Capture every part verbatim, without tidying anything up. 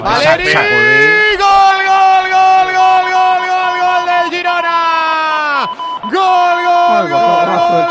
Valeri, gol, gol, gol, gol, gol, gol, gol del Girona. Gol, gol, gol,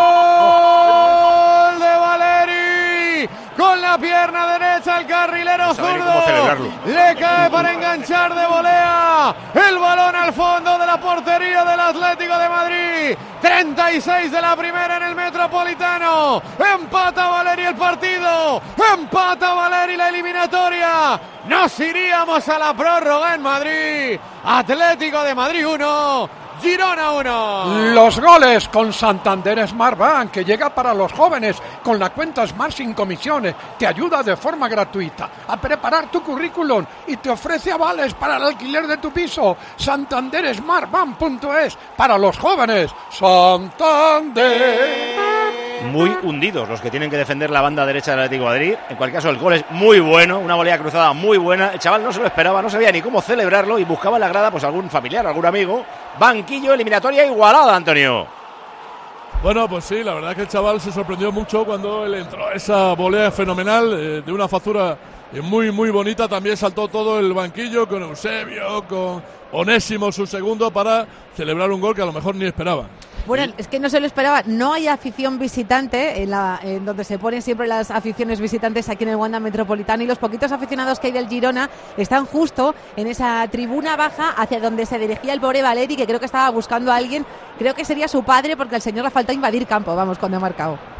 gol de Valeri. Con la pierna derecha el carrilero zurdo. Le cae para enganchar de volea. El balón al fondo de la portería del Atlético de Madrid. treinta y seis de la primera en el Metropolitano. Empata Valeri el partido. Empata Valeri la eliminatoria. Nos iríamos a la prórroga en Madrid. Atlético de Madrid uno, Girona uno. Los goles con Santander Smart Bank, que llega para los jóvenes con la cuenta Smart sin comisiones. Te ayuda de forma gratuita a preparar tu currículum y te ofrece avales para el alquiler de tu piso. Santander Smart Bank punto es para los jóvenes. Santander. Muy hundidos los que tienen que defender la banda derecha del Atlético de Madrid. En cualquier caso, el gol es muy bueno, una volea cruzada muy buena. El chaval no se lo esperaba, no sabía ni cómo celebrarlo y buscaba en la grada pues algún familiar, algún amigo. Banquillo, eliminatoria igualada, Antonio. Bueno, pues sí, la verdad es que el chaval se sorprendió mucho cuando él entró a esa volea fenomenal, eh, de una factura eh, muy, muy bonita. También saltó todo el banquillo con Eusebio, con Onésimo, su segundo, para celebrar un gol que a lo mejor ni esperaban. Bueno, es que no se lo esperaba. No hay afición visitante en, la, en donde se ponen siempre las aficiones visitantes aquí en el Wanda Metropolitano, y los poquitos aficionados que hay del Girona están justo en esa tribuna baja hacia donde se dirigía el pobre Valeri, que creo que estaba buscando a alguien. Creo que sería su padre, porque al señor le faltó invadir campo, vamos, cuando ha marcado.